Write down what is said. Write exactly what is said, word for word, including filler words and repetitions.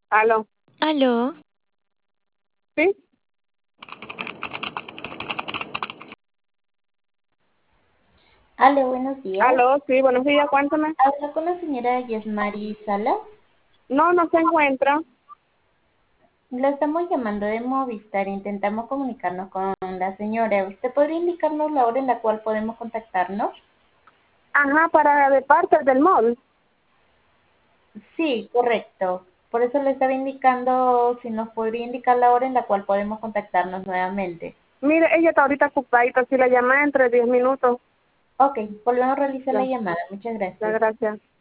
Aló, Aló, ¿sí? Aló, buenos días. Aló, sí, buenos días, cuéntame. Hablo con la señora Yesmari Salas. No, no se encuentra. La estamos llamando de Movistar. Intentamos comunicarnos con la señora. ¿Usted podría indicarnos la hora en la cual podemos contactarnos? Ajá, para de parte del mall. Sí, correcto. Por eso le estaba indicando si nos podría indicar la hora en la cual podemos contactarnos nuevamente. Mire, ella está ahorita ocupadita, si la llamé entre diez minutos. Ok, volvemos a realizar la Ya, llamada. Muchas ya, gracias. gracias.